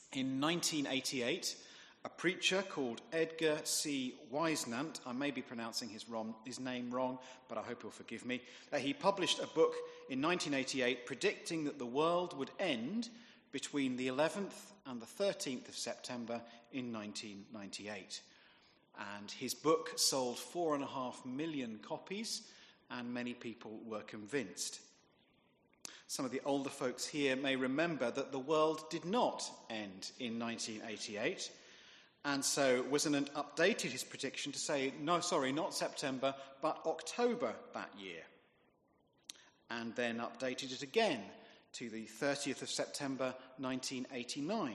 In 1988, a preacher called Edgar C. Wisenant, I may be pronouncing his name wrong, but I hope he'll forgive me, he published a book in 1988 predicting that the world would end between the 11th and the 13th of September in 1998. And his book sold 4.5 million copies, and many people were convinced. Some of the older folks here may remember that the world did not end in 1988, and so Wisenant updated his prediction to say, no, sorry, not September, but October that year, and then updated it again to the 30th of September 1989,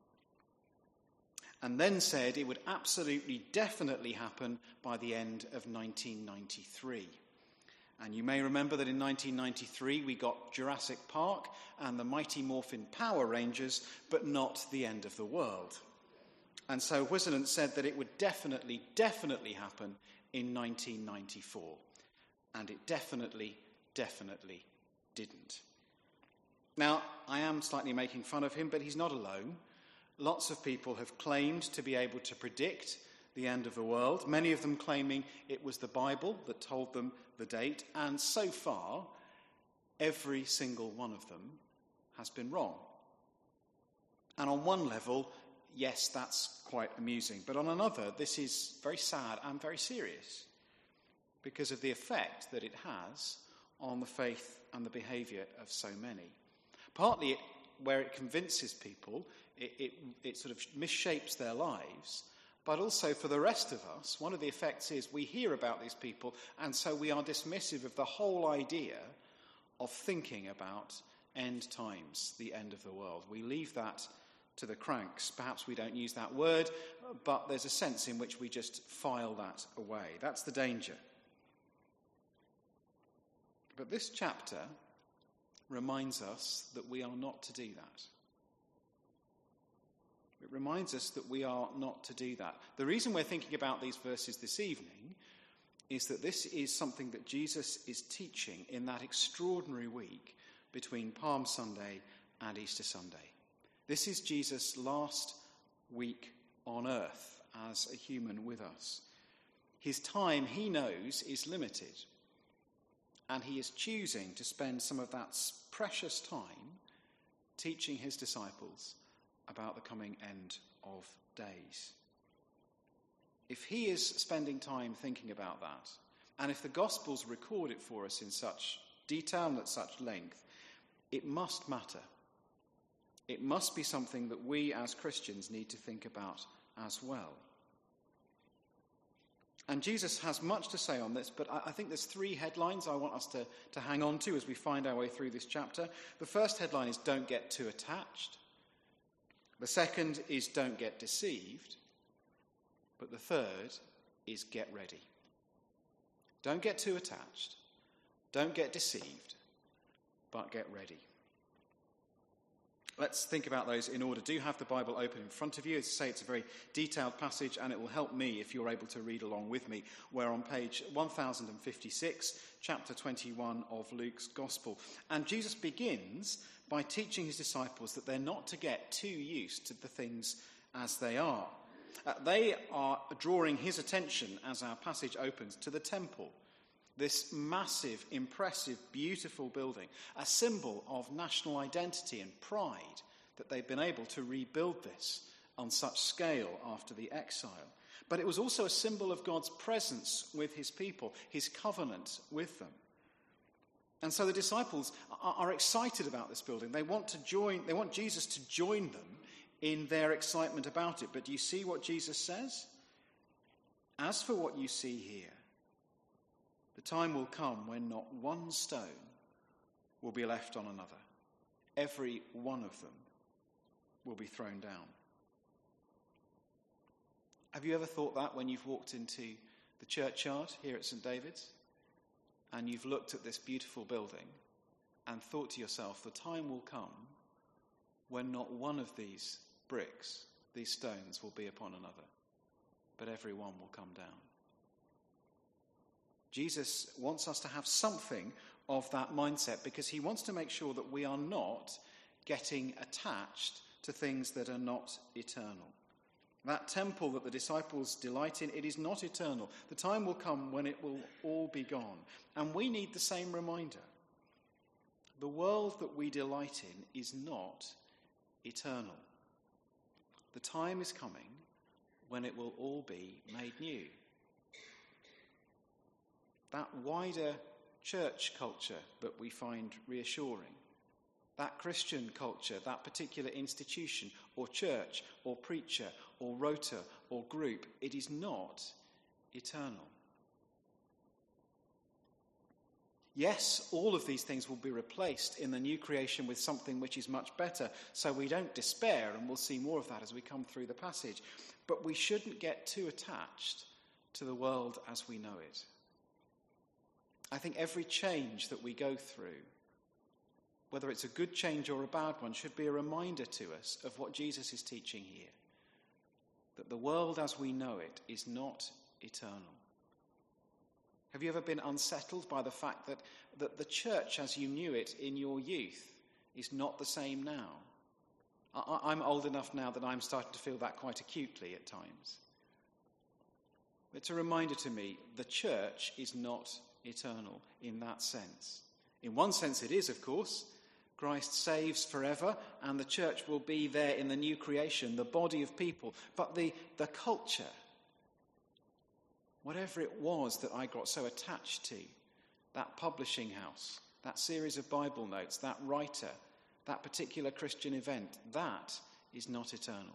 and then said it would absolutely, definitely happen by the end of 1993. And you may remember that in 1993 we got Jurassic Park and the Mighty Morphin Power Rangers, but not the end of the world. And so Wisenant said that it would definitely, definitely happen in 1994. And it definitely, definitely didn't. Now, I am slightly making fun of him, but he's not alone. Lots of people have claimed to be able to predict the end of the world, many of them claiming it was the Bible that told them the date, and so far, every single one of them has been wrong. And on one level, yes, that's quite amusing, but on another, this is very sad and very serious because of the effect that it has on the faith and the behaviour of so many. Partly where it convinces people, it sort of misshapes their lives, but also for the rest of us, one of the effects is we hear about these people, and so we are dismissive of the whole idea of thinking about end times, the end of the world. We leave that to the cranks. Perhaps we don't use that word, but there's a sense in which we just file that away. That's the danger. But this chapter reminds us that we are not to do that. It reminds us that we are not to do that. The reason we're thinking about these verses this evening is that this is something that Jesus is teaching in that extraordinary week between Palm Sunday and Easter Sunday. This is Jesus' last week on earth as a human with us. His time, he knows, is limited, and he is choosing to spend some of that precious time teaching his disciples about the coming end of days. If he is spending time thinking about that, and if the Gospels record it for us in such detail and at such length, it must matter. It must be something that we as Christians need to think about as well. And Jesus has much to say on this, but I think there's 3 headlines I want us to hang on to as we find our way through this chapter. The first headline is don't get too attached. The second is don't get deceived. But the third is get ready. Don't get too attached. Don't get deceived. But get ready. Let's think about those in order. Do have the Bible open in front of you. As I say, it's a very detailed passage, and it will help me if you're able to read along with me. We're on page 1056, chapter 21 of Luke's Gospel. And Jesus begins by teaching his disciples that they're not to get too used to the things as they are. They are drawing his attention, as our passage opens, to the temple. This massive, impressive, beautiful building, a symbol of national identity and pride that they've been able to rebuild this on such scale after the exile. But it was also a symbol of God's presence with his people, his covenant with them. And so the disciples are excited about this building. They want Jesus to join them in their excitement about it. But do you see what Jesus says? As for what you see here, the time will come when not one stone will be left on another. Every one of them will be thrown down. Have you ever thought that when you've walked into the churchyard here at St. David's and you've looked at this beautiful building and thought to yourself, the time will come when not one of these bricks, these stones, will be upon another, but every one will come down. Jesus wants us to have something of that mindset because he wants to make sure that we are not getting attached to things that are not eternal. That temple that the disciples delight in, it is not eternal. The time will come when it will all be gone. And we need the same reminder. The world that we delight in is not eternal. The time is coming when it will all be made new. That wider church culture that we find reassuring, that Christian culture, that particular institution or church or preacher or rota or group, it is not eternal. Yes, all of these things will be replaced in the new creation with something which is much better, so we don't despair, and we'll see more of that as we come through the passage. But we shouldn't get too attached to the world as we know it. I think every change that we go through, whether it's a good change or a bad one, should be a reminder to us of what Jesus is teaching here. That the world as we know it is not eternal. Have you ever been unsettled by the fact that the church as you knew it in your youth is not the same now? I'm old enough now that I'm starting to feel that quite acutely at times. It's a reminder to me, the church is not eternal in that sense. In one sense it is, of course. Christ saves forever, and the church will be there in the new creation, the body of people. But the culture, whatever it was that I got so attached to, that publishing house, that series of Bible notes, that writer, that particular Christian event, that is not eternal.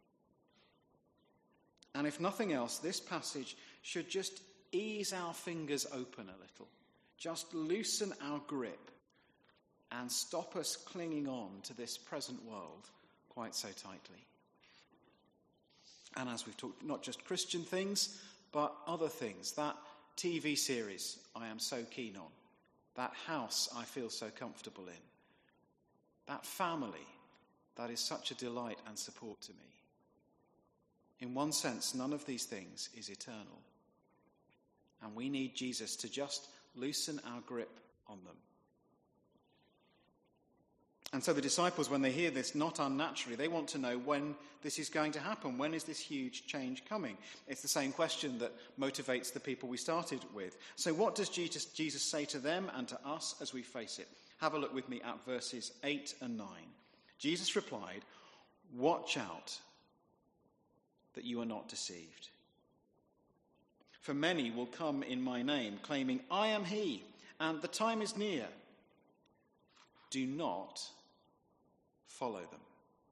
And if nothing else, this passage should just ease our fingers open a little, just loosen our grip and stop us clinging on to this present world quite so tightly. And as we've talked, not just Christian things, but other things. That TV series I am so keen on. That house I feel so comfortable in. That family that is such a delight and support to me. In one sense, none of these things is eternal. And we need Jesus to just loosen our grip on them. And so the disciples, when they hear this, not unnaturally, they want to know when this is going to happen. When is this huge change coming? It's the same question that motivates the people we started with. So what does Jesus say to them and to us as we face it? Have a look with me at verses 8 and 9. Jesus replied, "Watch out that you are not deceived. For many will come in my name, claiming, 'I am he,' and the time is near. Do not follow them.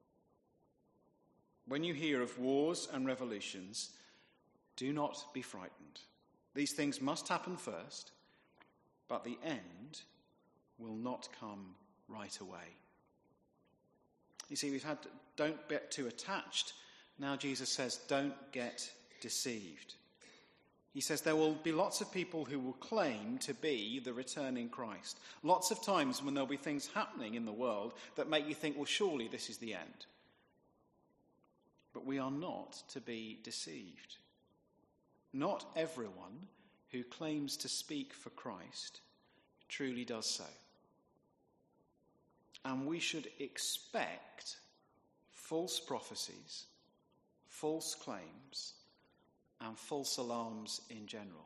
When you hear of wars and revolutions, do not be frightened. These things must happen first, but the end will not come right away." You see, we've had don't get too attached. Now Jesus says, don't get deceived. He says there will be lots of people who will claim to be the returning Christ. Lots of times when there'll be things happening in the world that make you think, well, surely this is the end. But we are not to be deceived. Not everyone who claims to speak for Christ truly does so. And we should expect false prophecies, false claims, and false alarms in general.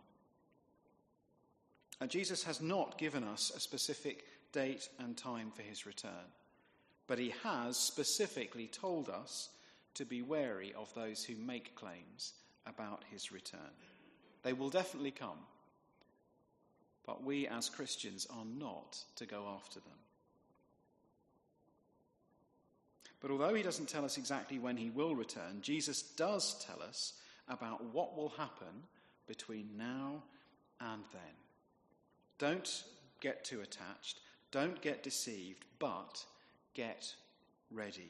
And Jesus has not given us a specific date and time for his return, but he has specifically told us to be wary of those who make claims about his return. They will definitely come, but we as Christians are not to go after them. But although he doesn't tell us exactly when he will return, Jesus does tell us about what will happen between now and then. Don't get too attached, don't get deceived, but get ready.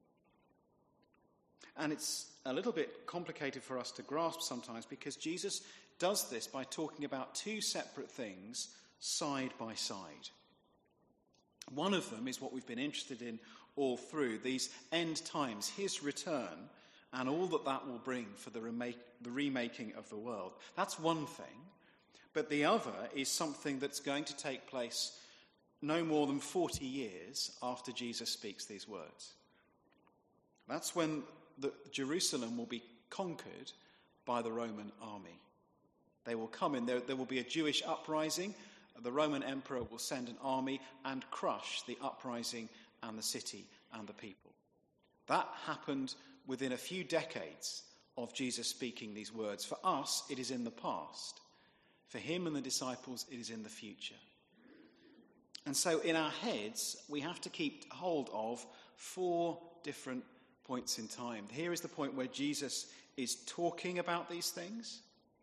And it's a little bit complicated for us to grasp sometimes because Jesus does this by talking about two separate things side by side. One of them is what we've been interested in all through, these end times, his return, and all that that will bring for the remaking of the world. That's one thing. But the other is something that's going to take place no more than 40 years after Jesus speaks these words. That's when Jerusalem will be conquered by the Roman army. They will come in, there will be a Jewish uprising. The Roman emperor will send an army and crush the uprising and the city and the people. That happened within a few decades of Jesus speaking these words. For us, it is in the past. For him and the disciples, it is in the future. And so in our heads, we have to keep hold of 4 different points in time. Here is the point where Jesus is talking about these things.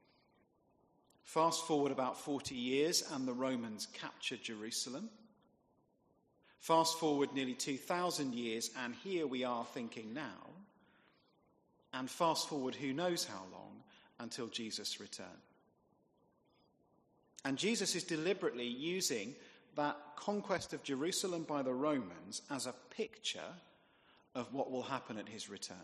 Fast forward about 40 years and the Romans capture Jerusalem. Fast forward nearly 2,000 years and here we are thinking now. And fast forward who knows how long until Jesus' return. And Jesus is deliberately using that conquest of Jerusalem by the Romans as a picture of what will happen at his return.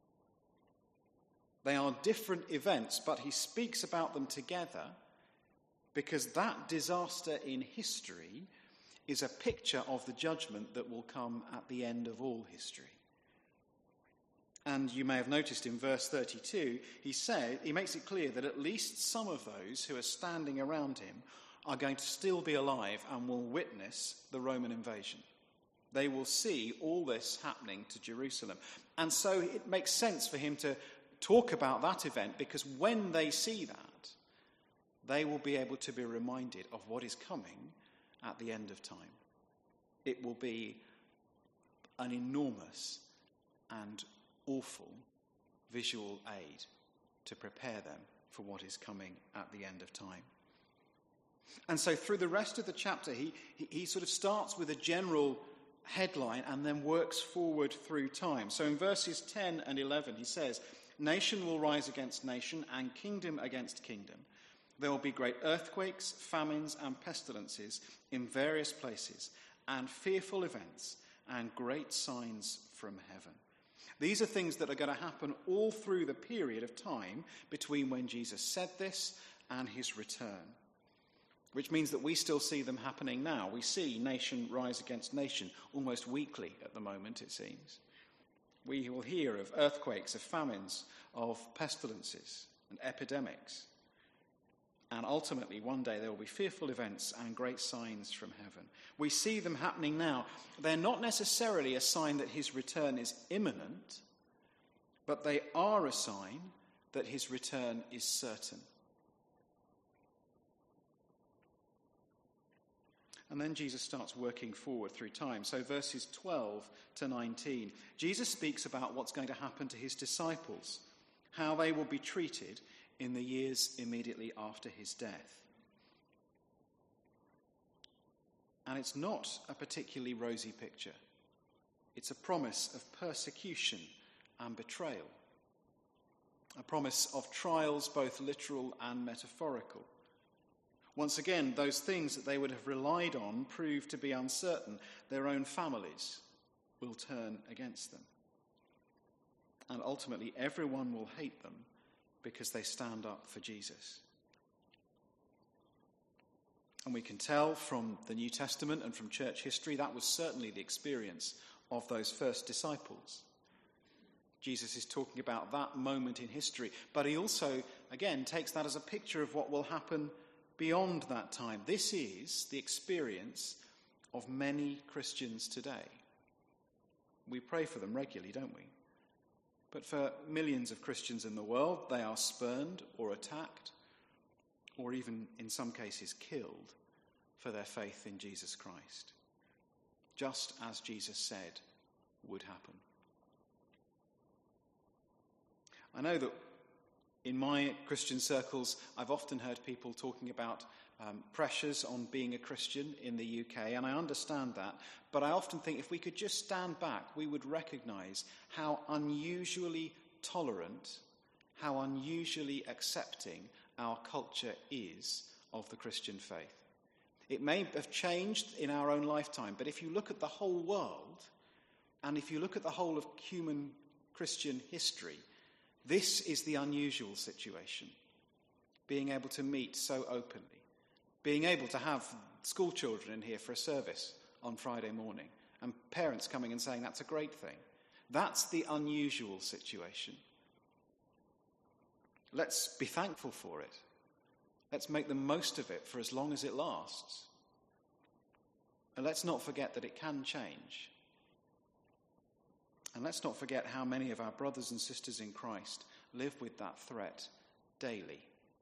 They are different events, but he speaks about them together because that disaster in history is a picture of the judgment that will come at the end of all history. And you may have noticed in verse 32, he makes it clear that at least some of those who are standing around him are going to still be alive and will witness the Roman invasion. They will see all this happening to Jerusalem. And so it makes sense for him to talk about that event, because when they see that, they will be able to be reminded of what is coming at the end of time. It will be an enormous and awful visual aid to prepare them for what is coming at the end of time. And so through the rest of the chapter, he sort of starts with a general headline and then works forward through time. So in verses 10 and 11, he says, "Nation will rise against nation and kingdom against kingdom. There will be great earthquakes, famines, and pestilences in various places, and fearful events and great signs from heaven." These are things that are going to happen all through the period of time between when Jesus said this and his return, which means that we still see them happening now. We see nation rise against nation almost weekly at the moment, it seems. We will hear of earthquakes, of famines, of pestilences and epidemics. And ultimately, one day there will be fearful events and great signs from heaven. We see them happening now. They're not necessarily a sign that his return is imminent, but they are a sign that his return is certain. And then Jesus starts working forward through time. So verses 12 to 19, Jesus speaks about what's going to happen to his disciples, how they will be treated in the years immediately after his death. And it's not a particularly rosy picture. It's a promise of persecution and betrayal. A promise of trials, both literal and metaphorical. Once again, those things that they would have relied on prove to be uncertain. Their own families will turn against them. And ultimately, everyone will hate them because they stand up for Jesus. And we can tell from the New Testament and from church history that was certainly the experience of those first disciples. Jesus is talking about that moment in history, but he also, again, takes that as a picture of what will happen beyond that time. This is the experience of many Christians today. We pray for them regularly, don't we? But for millions of Christians in the world, they are spurned or attacked, or even in some cases killed for their faith in Jesus Christ, just as Jesus said would happen. I know that in my Christian circles, I've often heard people talking about pressures on being a Christian in the UK, and I understand that. But I often think if we could just stand back, we would recognise how unusually tolerant, how unusually accepting our culture is of the Christian faith. It may have changed in our own lifetime, but if you look at the whole world, and if you look at the whole of human Christian history, this is the unusual situation. Being able to meet so openly. Being able to have school children in here for a service on Friday morning. And parents coming and saying that's a great thing. That's the unusual situation. Let's be thankful for it. Let's make the most of it for as long as it lasts. And let's not forget that it can change. And let's not forget how many of our brothers and sisters in Christ live with that threat daily.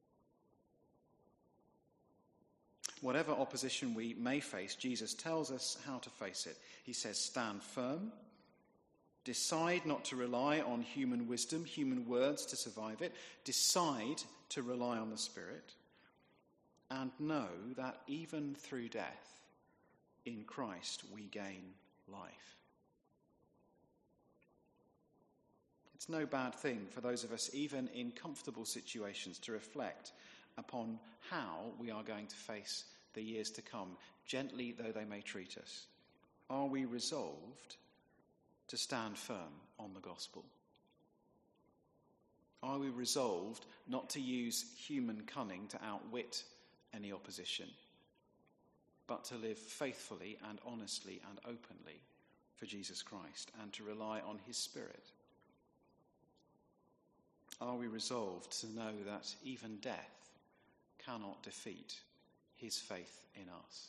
Whatever opposition we may face, Jesus tells us how to face it. He says, stand firm, decide not to rely on human wisdom, human words to survive it, decide to rely on the Spirit, and know that even through death, in Christ we gain life. It's no bad thing for those of us, even in comfortable situations, to reflect upon how we are going to face the years to come, gently though they may treat us. Are we resolved to stand firm on the gospel? Are we resolved not to use human cunning to outwit any opposition, but to live faithfully and honestly and openly for Jesus Christ and to rely on his Spirit? Are we resolved to know that even death cannot defeat his faith in us?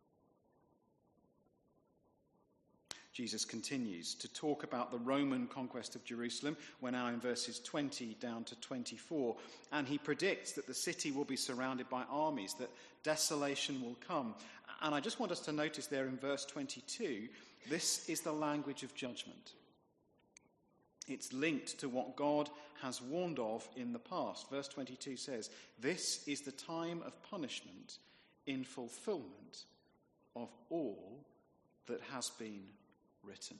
Jesus continues to talk about the Roman conquest of Jerusalem. We're now in verses 20 down to 24. And he predicts that the city will be surrounded by armies, that desolation will come. And I just want us to notice there in verse 22, this is the language of judgment. It's linked to what God has warned of in the past. Verse 22 says, this is the time of punishment in fulfillment of all that has been written.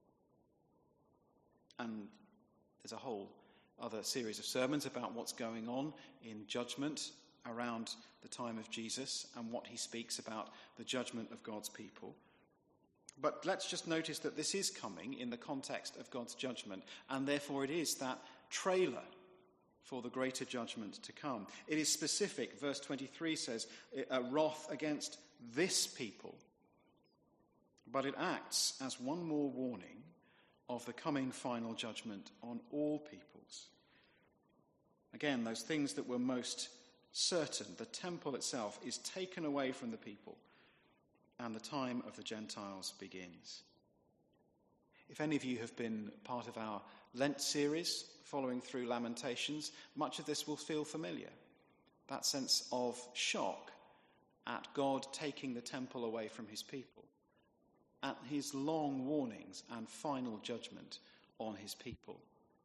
And there's a whole other series of sermons about what's going on in judgment around the time of Jesus and what he speaks about the judgment of God's people. But let's just notice that this is coming in the context of God's judgment, and therefore it is that trailer for the greater judgment to come. It is specific. Verse 23 says, wrath against this people. But it acts as one more warning of the coming final judgment on all peoples. Again, those things that were most certain, the temple itself is taken away from the people, and the time of the Gentiles begins. If any of you have been part of our Lent series, following through Lamentations, much of this will feel familiar. That sense of shock at God taking the temple away from his people, at his long warnings and final judgment on his people.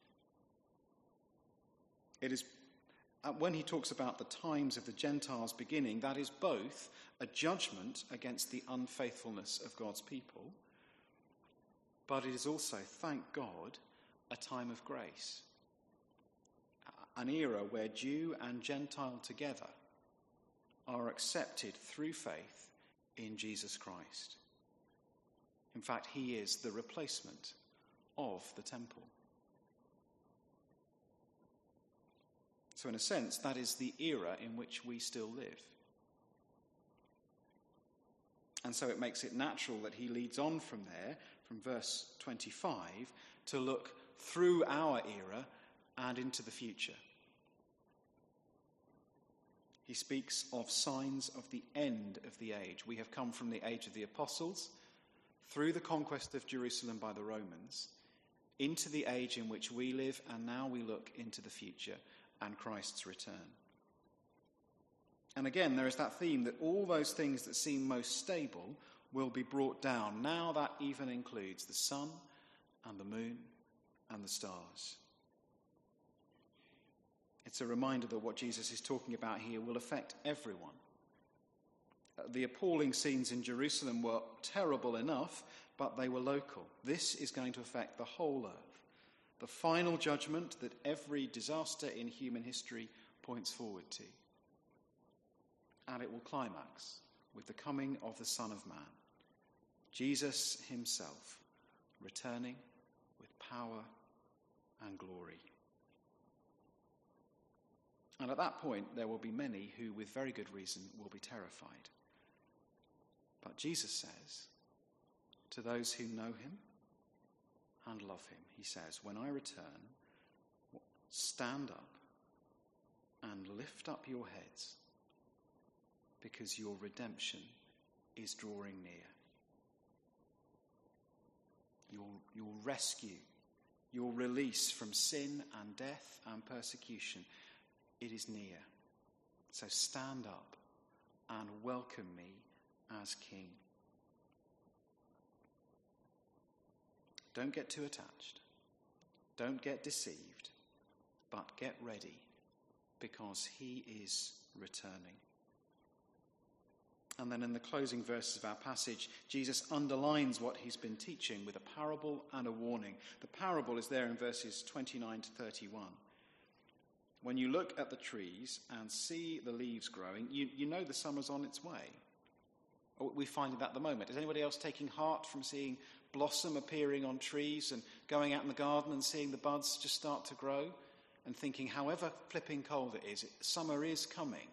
It is when he talks about the times of the Gentiles beginning, that is both a judgment against the unfaithfulness of God's people, but it is also, thank God, a time of grace. An era where Jew and Gentile together are accepted through faith in Jesus Christ. In fact, he is the replacement of the temple. So in a sense, that is the era in which we still live. And so it makes it natural that he leads on from there, from verse 25, to look through our era and into the future. He speaks of signs of the end of the age. We have come from the age of the apostles, through the conquest of Jerusalem by the Romans, into the age in which we live, and now we look into the future and Christ's return. And again, there is that theme that all those things that seem most stable will be brought down. Now that even includes the sun and the moon and the stars. It's a reminder that what Jesus is talking about here will affect everyone. The appalling scenes in Jerusalem were terrible enough, but they were local. This is going to affect the whole earth. The final judgment that every disaster in human history points forward to. And it will climax with the coming of the Son of Man, Jesus himself, returning with power and glory. And at that point, there will be many who, with very good reason, will be terrified. But Jesus says, to those who know him, and love him. He says, when I return, stand up and lift up your heads, because your redemption is drawing near. Your rescue, your release from sin and death and persecution, it is near. So stand up and welcome me as King. Don't get too attached. Don't get deceived, but get ready, because he is returning. And then in the closing verses of our passage, Jesus underlines what he's been teaching with a parable and a warning. The parable is there in verses 29 to 31. When you look at the trees and see the leaves growing, you know the summer's on its way. We find it at the moment. Is anybody else taking heart from seeing blossom appearing on trees and going out in the garden and seeing the buds just start to grow and thinking, however flipping cold it is, summer is coming?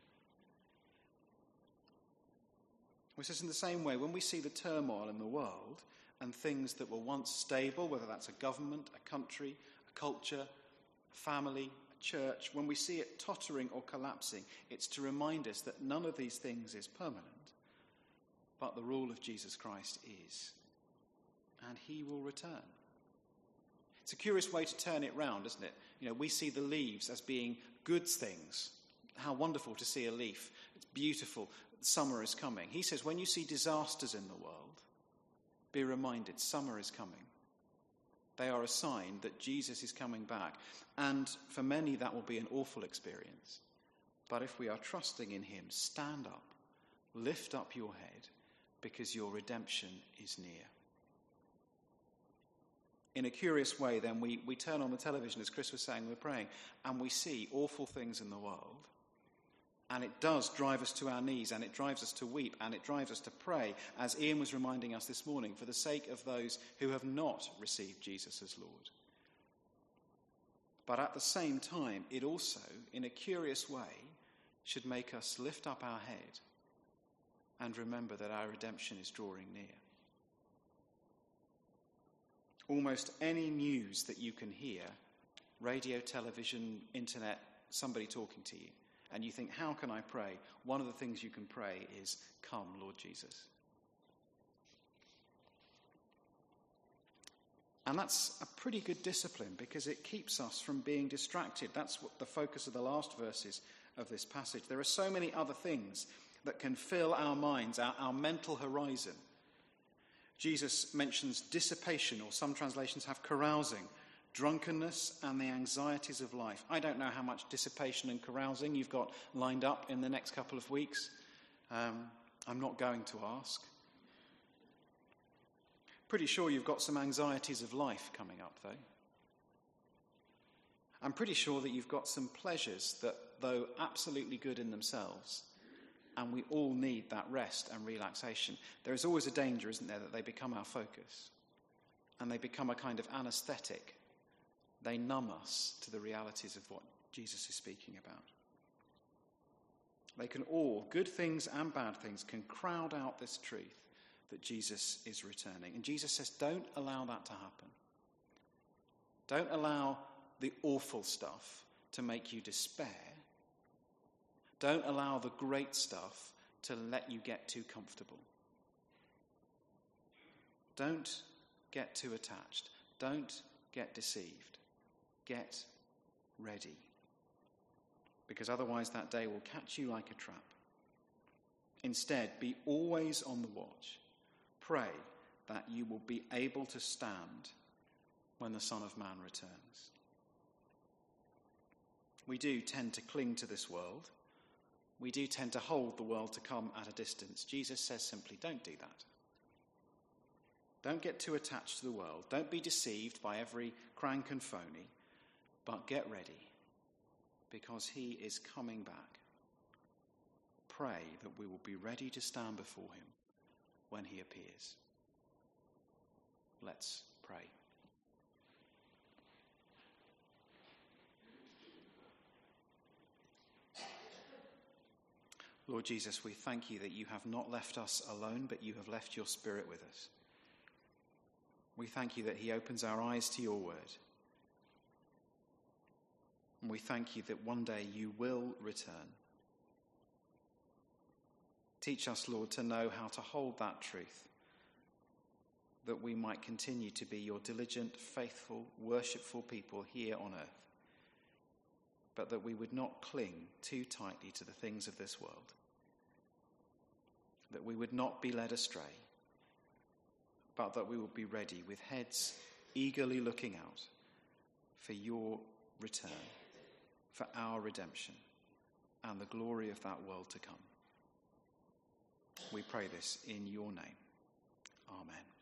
It's just in the same way, when we see the turmoil in the world and things that were once stable, whether that's a government, a country, a culture, a family, a church, when we see it tottering or collapsing, it's to remind us that none of these things is permanent, but the rule of Jesus Christ is. And he will return. It's a curious way to turn it round, isn't it? We see the leaves as being good things. How wonderful to see a leaf. It's beautiful. Summer is coming. He says, when you see disasters in the world, be reminded summer is coming. They are a sign that Jesus is coming back. And for many, that will be an awful experience. But if we are trusting in him, stand up, lift up your head, because your redemption is near. In a curious way, then, we turn on the television, as Chris was saying, we're praying, and we see awful things in the world. And it does drive us to our knees, and it drives us to weep, and it drives us to pray, as Ian was reminding us this morning, for the sake of those who have not received Jesus as Lord. But at the same time, it also, in a curious way, should make us lift up our head and remember that our redemption is drawing near. Almost any news that you can hear, radio, television, internet, somebody talking to you, and you think, how can I pray? One of the things you can pray is, come, Lord Jesus. And that's a pretty good discipline, because it keeps us from being distracted. That's what the focus of the last verses of this passage. There are so many other things that can fill our minds, our mental horizon. Jesus mentions dissipation, or some translations have carousing, drunkenness, and the anxieties of life. I don't know how much dissipation and carousing you've got lined up in the next couple of weeks. I'm not going to ask. Pretty sure you've got some anxieties of life coming up, though. I'm pretty sure that you've got some pleasures that, though absolutely good in themselves, and we all need that rest and relaxation, there is always a danger, isn't there, that they become our focus, and they become a kind of anesthetic. They numb us to the realities of what Jesus is speaking about. They can all, good things and bad things, can crowd out this truth that Jesus is returning. And Jesus says, don't allow that to happen. Don't allow the awful stuff to make you despair. Don't allow the great stuff to let you get too comfortable. Don't get too attached. Don't get deceived. Get ready. Because otherwise that day will catch you like a trap. Instead, be always on the watch. Pray that you will be able to stand when the Son of Man returns. We do tend to cling to this world. We do tend to hold the world to come at a distance. Jesus says simply, don't do that. Don't get too attached to the world. Don't be deceived by every crank and phony, but get ready, because he is coming back. Pray that we will be ready to stand before him when he appears. Let's pray. Lord Jesus, we thank you that you have not left us alone, but you have left your Spirit with us. We thank you that he opens our eyes to your word. And we thank you that one day you will return. Teach us, Lord, to know how to hold that truth, that we might continue to be your diligent, faithful, worshipful people here on earth, but that we would not cling too tightly to the things of this world, that we would not be led astray, but that we would be ready with heads eagerly looking out for your return, for our redemption, and the glory of that world to come. We pray this in your name. Amen.